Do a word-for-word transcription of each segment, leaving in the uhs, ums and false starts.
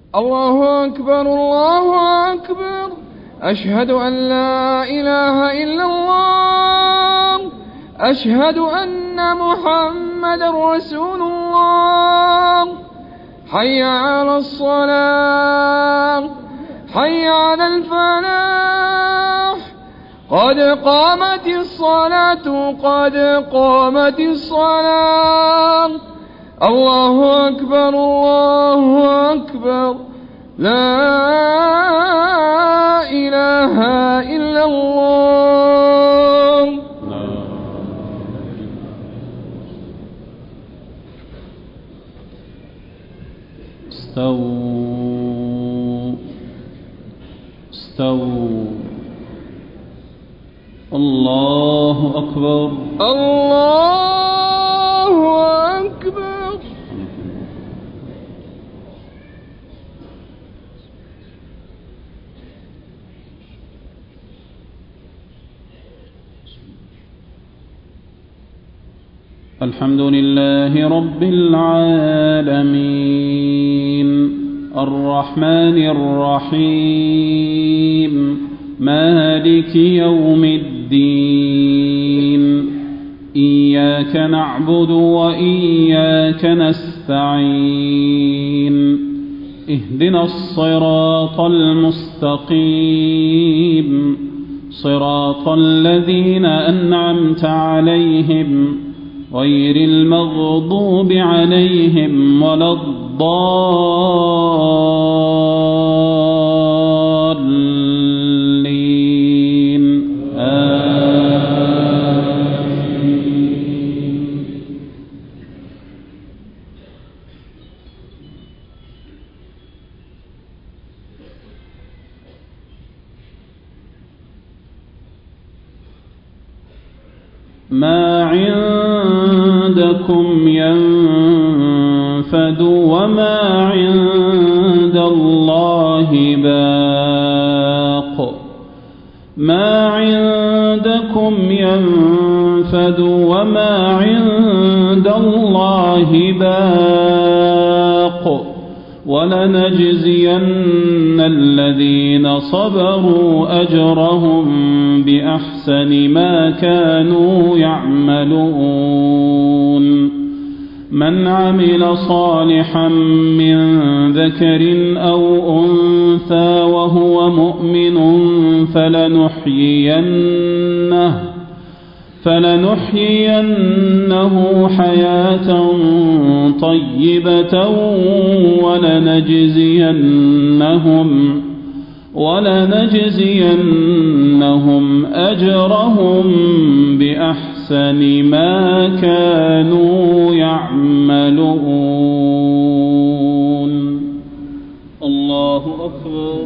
الله أكبر الله أكبر. أشهد أن لا إله إلا الله. أشهد أن محمد رسول الله. حي على الصلاة حي على الفلاح. قد قامت الصلاة قد قامت الصلاة. الله أكبر الله أكبر. لا إله إلا الله. استووا استووا. الله أكبر الله أكبر. الحمد لله رب العالمين الرحمن الرحيم مالك يوم الدين. إياك نعبد وإياك نستعين. اهدنا الصراط المستقيم صراط الذين أنعمت عليهم غير المغضوب عليهم ولا الضالين. آمين. ما عندكم ينفد وما عند الله باق. ما عندكم ينفد وما عند الله باق. ولنجزين الذين صبروا أجرهم بأحسن ما كانوا يعملون. من عمل صالحا من ذكر أو أنثى وهو مؤمن فلنحيينه فلنحيينه حياة طيبة ولنجزينهم ولنجزينهم أجرهم بأحسن ما كانوا يعملون. الله أكبر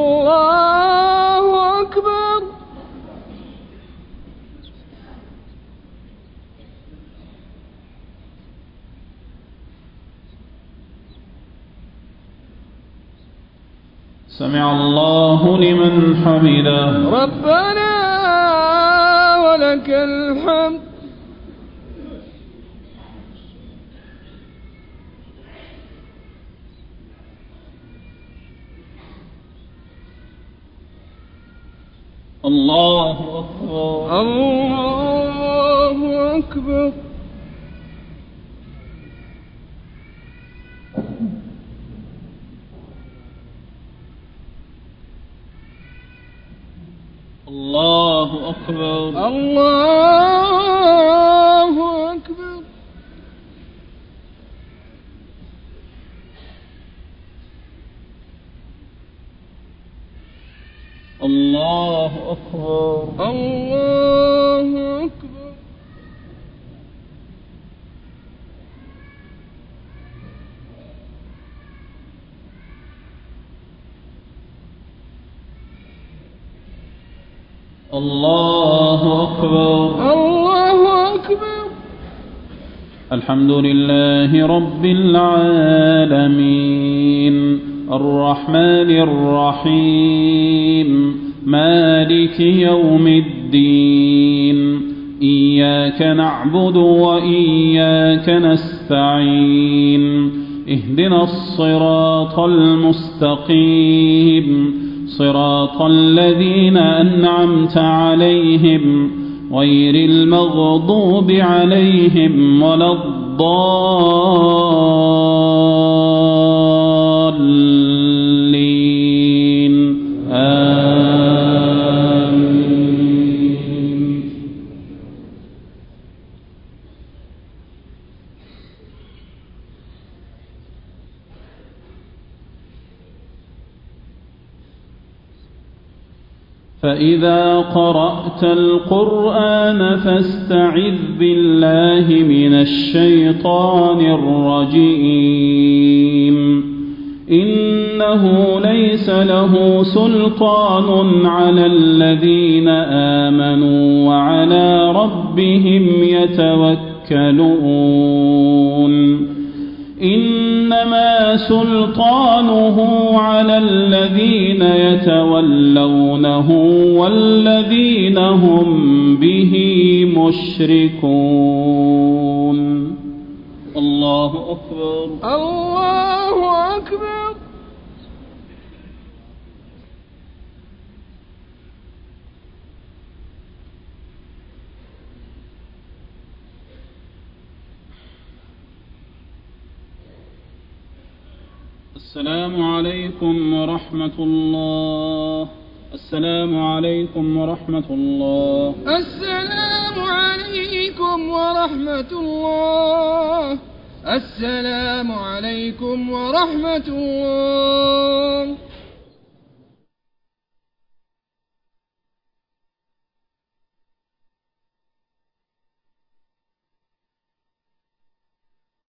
الله أكبر. سمع الله لمن حمده. ربنا ولك الحمد. الله أكبر الله أكبر. الله أكبر الله أكبر. الله أكبر الله أكبر. الله أكبر الله أكبر. الحمد لله رب العالمين الرحمن الرحيم مالك يوم الدين. إياك نعبد وإياك نستعين. اهدنا الصراط المستقيم صراط الذين أنعمت عليهم غير المغضوب عليهم ولا الضالين آمين. فإذا قرأت القرآن فاستعذ بالله من الشيطان الرجيم إنه ليس له سلطان على الذين آمنوا وعلى ربهم يتوكلون إنما سلطانه على الذين يتولونه والذين هم به مشركون. الله أكبر. الله أكبر. السلام عليكم ورحمة الله. السلام عليكم ورحمة الله. السلام عليكم ورحمة الله. السلام عليكم ورحمة الله.